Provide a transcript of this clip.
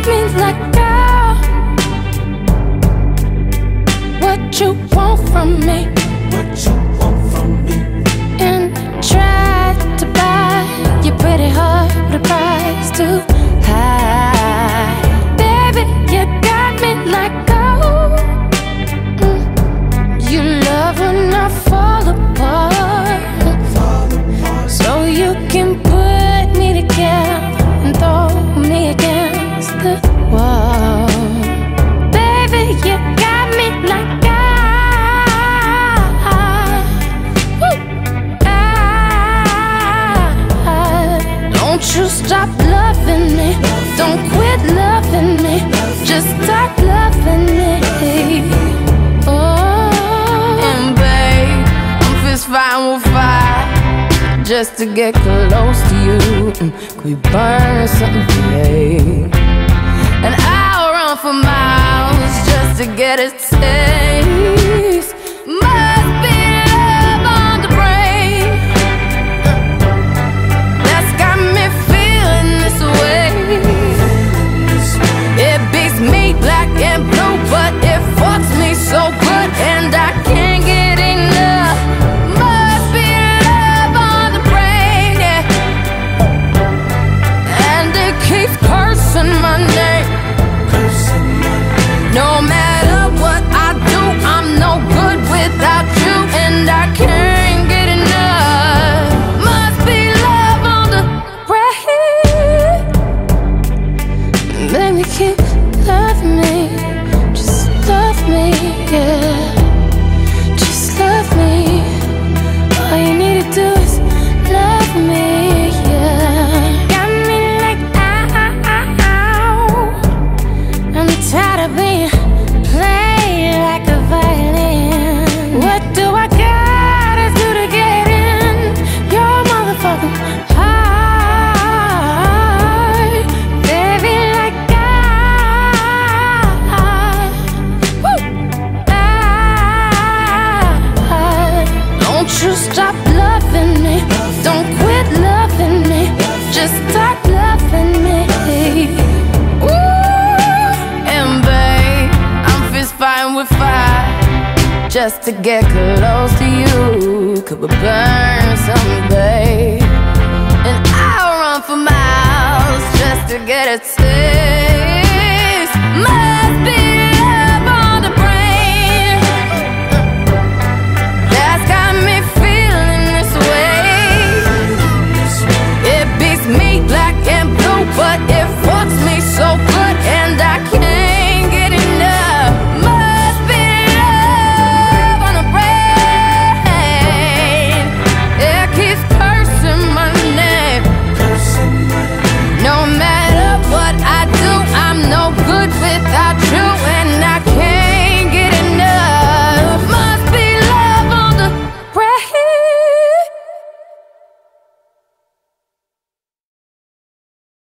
me like, girl, what you want from me? What you want from me? And tried to buy your pretty heart with a price too high. Baby, you got me like, oh, you love when I fall apart, so you can put me together and throw me against the wall. Baby, you got me like, don't you stop loving me, don't quit loving me, just start loving me. Oh, and babe, I'm fist fighting with fire just to get close to you. Could we burn something today? And I'll run for miles just to get a taste. Must be love on the brain that's got me feeling this way. It beats me black and blue, but it fucks me so good, and I can't get enough. Must be love on the brain, yeah. And it keeps cursing my name. No matter what I do, I'm no good without you, and I can't get enough. Must be love on the brain. Baby, keep loving me, just love me, yeah. Just love me. All you need to do is love me, yeah. Got me like, ow. I'm tired of being played like a violin. What do I gotta do to get in your motherfucking heart? Baby, like, don't you stop loving me, don't quit loving me, just start loving me. Ooh, and babe, I'm fist fighting with fire just to get close to you. Could we burn someday? And I'll run for miles just to get a taste. Must be